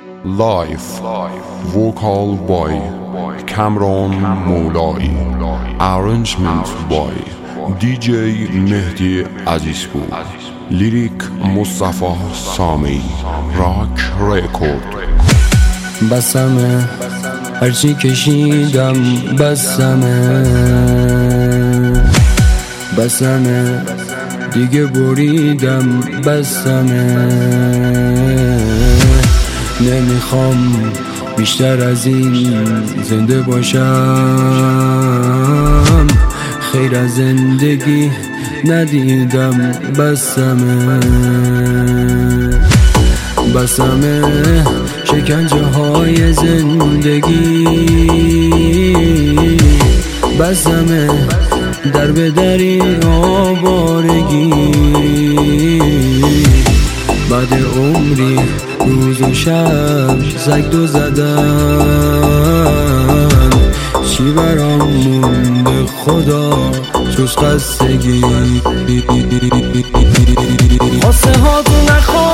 Live Vocal by Kamran Moulai. Arrangement by DJ Mehdi Azizpur. Lyric Mustafa Sami. Rock Record. بسمه هرچی کشیدم بسمه دیگه بریدم بسمه نمیخوام بیشتر از این زنده باشم خیر از زندگی ندیدم بسمه شکنجه های زندگی بسمه در به دری آوارگی بعد عمری روز و شب زگدو زدن چی برام مونده خدا جز خستگی قصه ها تو نخواه